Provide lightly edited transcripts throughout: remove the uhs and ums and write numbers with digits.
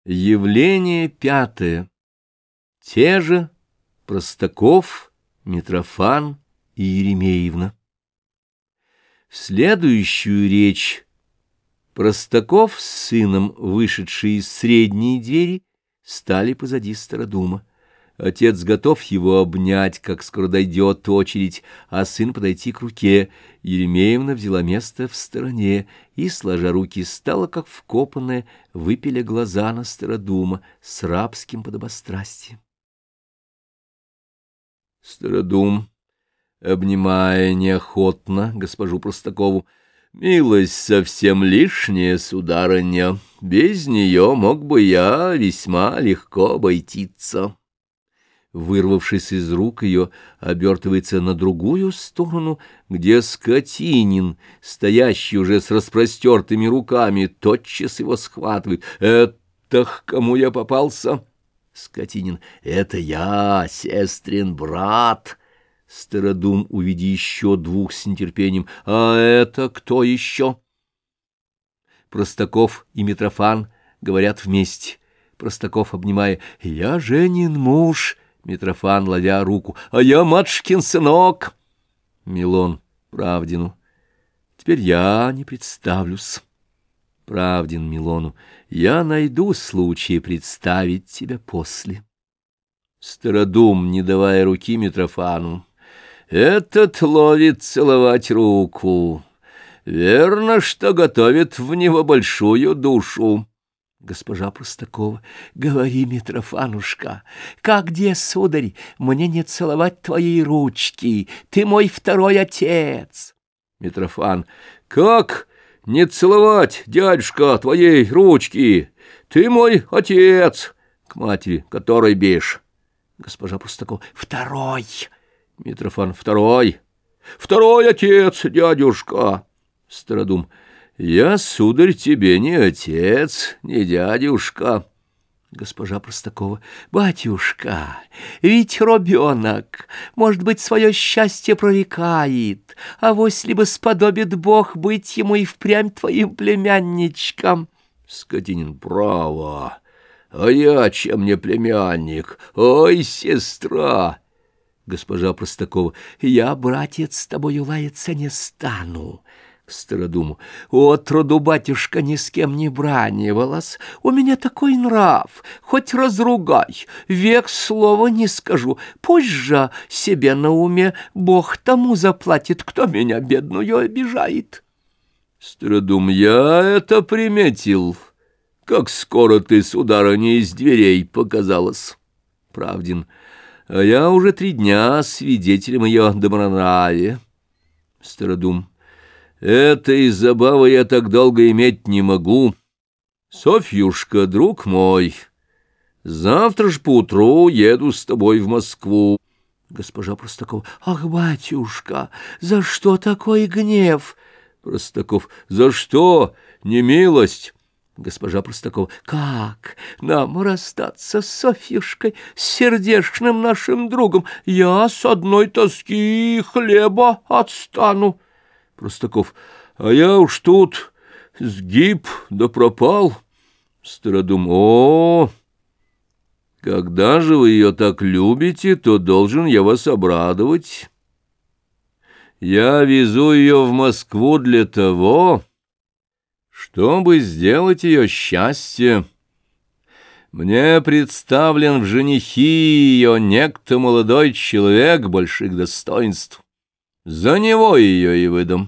Явление пятое. Те же Простаков, Митрофан и Еремеевна. В следующую речь Простаков с сыном, вышедшие из средней двери, стали позади Стародума. Отец готов его обнять, как скоро дойдет очередь, а сын подойти к руке. Еремеевна взяла место в стороне и, сложа руки, стала, как вкопанная, выпиля глаза на Стародума с рабским подобострастием. Стародум, обнимая неохотно госпожу Простакову: «Милость совсем лишняя, сударыня, без нее мог бы я весьма легко обойтиться». Вырвавшись из рук ее, обертывается на другую сторону, где Скотинин, стоящий уже с распростертыми руками, тотчас его схватывает. «Это к кому я попался?» Скотинин: «Это я, сестрин брат». Стародум, увидя еще двух с нетерпением: «А это кто еще?» Простаков и Митрофан говорят вместе. Простаков, обнимая: «Я Женин муж». Митрофан, ловя руку: «А я матушкин сынок». Милон Правдину: «Теперь я не представлюсь». Правдин Милону: «Я найду случай представить тебя после». Стародум, не давая руки Митрофану: «Этот ловит целовать руку. Верно, что готовит в него большую душу». Госпожа Простакова: «Говори, Митрофанушка, как где, сударь, мне не целовать твоей ручки, ты мой второй отец». Митрофан: «Как не целовать, дядюшка, твоей ручки? Ты мой отец». К матери: «Который бишь?» Госпожа Простакова: «Второй». Митрофан: «Второй? Второй отец, дядюшка». Стародум: «Я, сударь, тебе не отец, не дядюшка». Госпожа Простакова: «Батюшка, ведь ребенок, может быть, свое счастье прорекает, авось либо сподобит Бог быть ему и впрямь твоим племянничком». Скотинин: «Право, а я чем не племянник? Ой, сестра!» Госпожа Простакова: «Я, братец, с тобою лаяться не стану». Стародуму: «Отроду, батюшка, ни с кем не бранивалась, у меня такой нрав, хоть разругай, век слова не скажу, пусть же себе на уме Бог тому заплатит, кто меня, бедную, обижает». Стародум: «Я это приметил, как скоро ты, сударыня, из дверей показалась». Правдин: «А я уже 3 дня свидетелем ее добронравия». Стародум: «Этой забавы я так долго иметь не могу. Софьюшка, друг мой, завтра ж поутру еду с тобой в Москву». Госпожа Простакова: «Ах, батюшка, за что такой гнев?» Простаков: «За что? Немилость». Госпожа Простакова: «Как нам расстаться с Софьюшкой, с сердечным нашим другом? Я с одной тоски хлеба отстану». Простаков: «А я уж тут сгиб да пропал». Стародум: «О, когда же вы ее так любите, то должен я вас обрадовать. Я везу ее в Москву для того, чтобы сделать ее счастье. Мне представлен в женихи ее некто молодой человек больших достоинств. За него ее и выдам».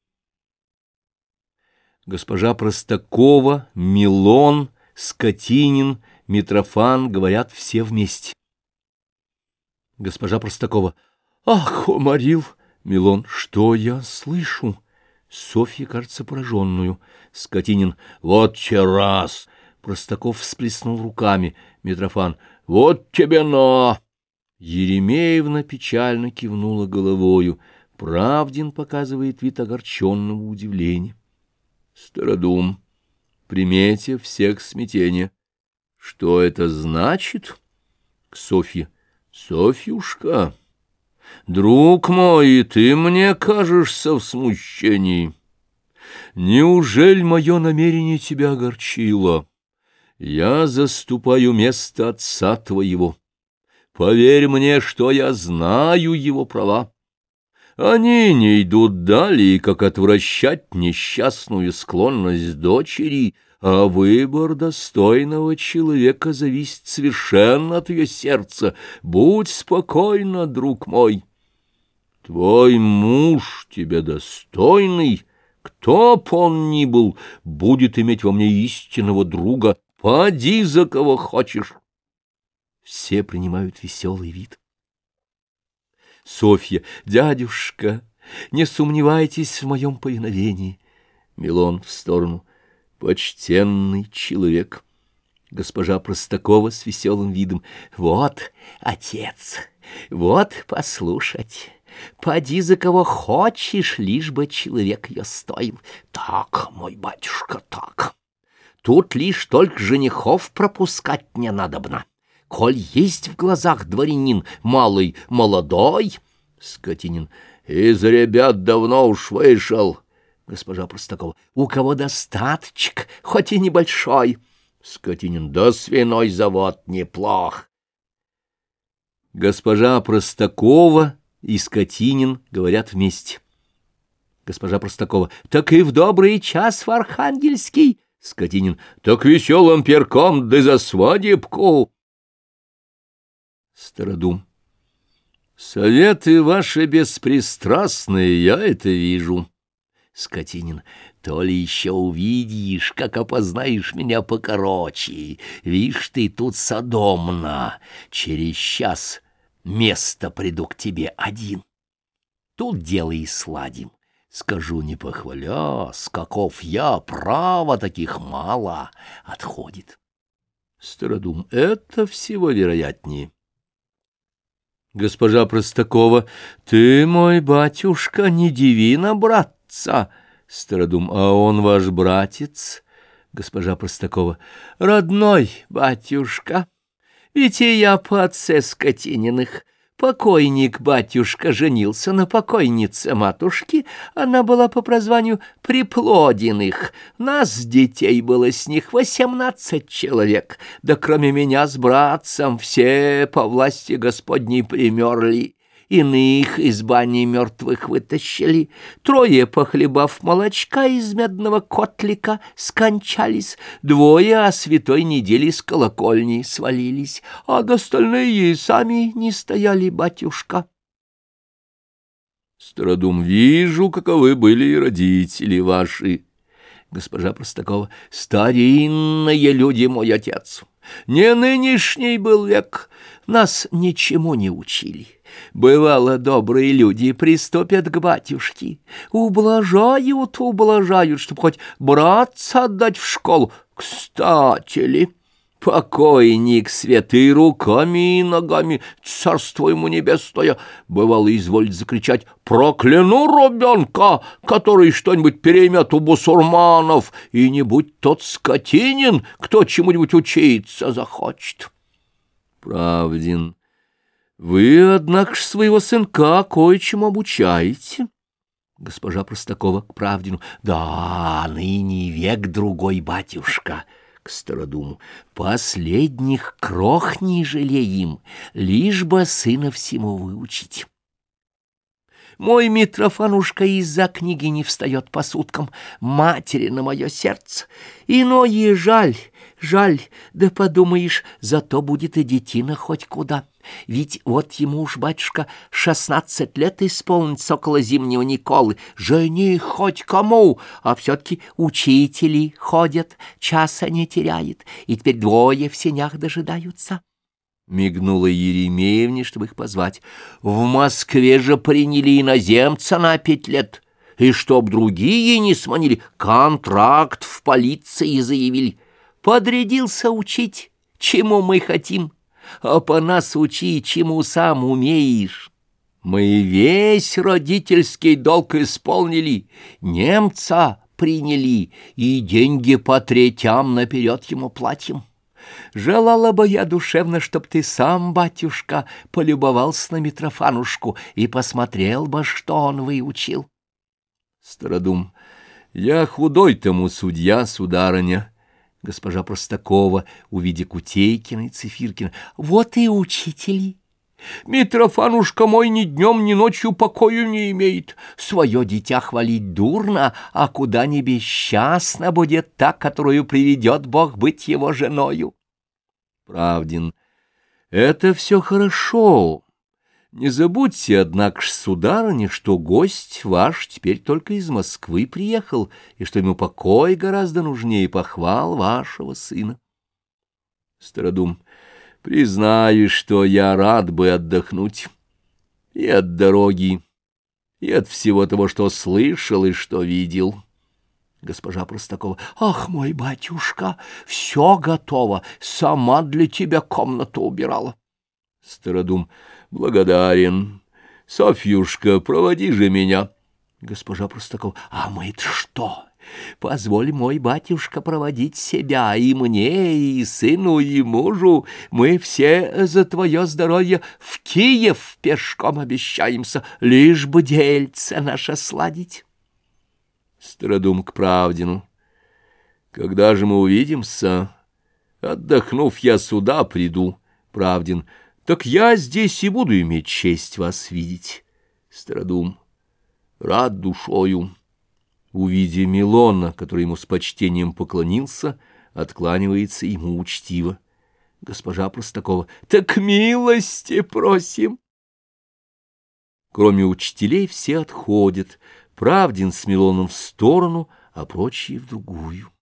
Госпожа Простакова, Милон, Скотинин, Митрофан говорят все вместе. Госпожа Простакова: «Ах, уморил!» Милон: «Что я слышу?» Софья, кажется, пораженную. Скотинин: «Вот те раз!» Простаков всплеснул руками. Митрофан: «Вот тебе на!» Еремеевна печально кивнула головою. Правдин показывает вид огорченного удивления. Стародум, приметив всех смятения: «Что это значит?» К Софье: «Софьюшка, друг мой, и ты мне кажешься в смущении. Неужели мое намерение тебя огорчило? Я заступаю место отца твоего. Поверь мне, что я знаю его права. Они не идут далее, как отвращать несчастную склонность дочери, а выбор достойного человека зависит совершенно от ее сердца. Будь спокойна, друг мой. Твой муж тебе достойный, кто б он ни был, будет иметь во мне истинного друга. Поди за кого хочешь. Все принимают веселый вид. Софья: дядюшка, не сомневайтесь в моем повиновении. Милон в сторону: почтенный человек. Госпожа Простакова с веселым видом: вот, отец, вот послушать. Поди за кого хочешь, лишь бы человек ее стоил. Так, мой батюшка, так. Тут лишь только женихов пропускать не надобно. Коль есть в глазах дворянин малый, молодой. Скотинин: из ребят давно уж вышел. Госпожа Простакова: у кого достаточек, хоть и небольшой. Скотинин: да свиной завод неплох. Госпожа Простакова и Скотинин говорят вместе. Госпожа Простакова: так и в добрый час в Архангельский. Скотинин: так веселым перком, да за свадебку. Стародум: советы ваши беспристрастные, я это вижу. Скотинин: то ли еще увидишь, как опознаешь меня покороче. Вишь ты, тут содомно. Через час место приду к тебе один. Тут дело и сладим. Скажу, не похвалясь, каков я, право таких мало отходит. Стародум: это всего вероятнее. Госпожа Простакова: ты, мой батюшка, не диви на братца. Стародум: а он ваш братец? Госпожа Простакова: родной батюшка, ведь и я по отце Скотининых. Покойник батюшка женился на покойнице матушки, она была по прозванию Приплодиных. Нас, детей, было с них 18 человек, да кроме меня с братцем все по власти Господней примерли. Иных из бани мертвых вытащили. Трое, похлебав молочка из медного котлика, скончались. Двое о святой неделе с колокольни свалились, а остальные сами не стояли, батюшка. Стародум: вижу, каковы были и родители ваши. Госпожа Простакова: старинные люди, мой отец. Не нынешний был век, нас ничему не учили. Бывало, добрые люди приступят к батюшке, ублажают, чтоб хоть братца отдать в школу. Кстати ли, покойник святый руками и ногами, царство ему небесное, бывало, изволит закричать: прокляну ребенка, который что-нибудь переймет у бусурманов, и не будь тот Скотинин, кто чему-нибудь учиться захочет. Правдин: вы, однако ж, своего сынка кое-чему обучаете. Госпожа Простакова к Правдину: да, ныне век другой, батюшка. К Стародуму: последних крох не жалеем, лишь бы сына всему выучить. Мой Митрофанушка из-за книги не встает по суткам, матери на мое сердце. Иное жаль, да подумаешь, зато будет и детина хоть куда. Ведь вот ему уж, батюшка, 16 лет исполнится около зимнего Николы. Жени хоть кому, а все-таки учители ходят, часа не теряет, и теперь двое в сенях дожидаются. Мигнула Еремеевне, чтобы их позвать. В Москве же приняли иноземца на 5 лет, и чтоб другие не сманили, контракт в полиции заявили. Подрядился учить, чему мы хотим, а по нас учи, чему сам умеешь. Мы весь родительский долг исполнили, немца приняли, и деньги по третям наперед ему платим. Желала бы я душевно, чтоб ты сам, батюшка, полюбовался на Митрофанушку и посмотрел бы, что он выучил. Стародум: я худой тому судья, сударыня, Госпожа Простакова, увидя Кутейкина и Цифиркина: вот и учители. Митрофанушка мой ни днем, ни ночью покою не имеет. Свое дитя хвалить дурно, а куда ни бесчастна будет та, которую приведет Бог быть его женою. Правдин: это все хорошо. Не забудьте, однако ж, сударыня, что гость ваш теперь только из Москвы приехал, и что ему покой гораздо нужнее похвал вашего сына. Стародум: признаю, что я рад бы отдохнуть и от дороги, и от всего того, что слышал и что видел. Госпожа Простакова: ах, мой батюшка, все готово, сама для тебя комнату убирала. Стародум: благодарен. Софьюшка, проводи же меня. Госпожа Простакова: а мы-то что? Позволь, мой батюшка, проводить себя и мне, и сыну, и мужу. Мы все за твое здоровье в Киев пешком обещаемся, лишь бы дельце наше сладить. Стародум к Правдину: когда же мы увидимся? Отдохнув, я сюда приду. Правдин: так я здесь и буду иметь честь вас видеть. Стародум: рад душою. Увидя Милона, который ему с почтением поклонился, откланивается ему учтиво. Госпожа Простакова: так милости просим. Кроме учителей все отходят. Правдин с Милоном в сторону, а прочие в другую.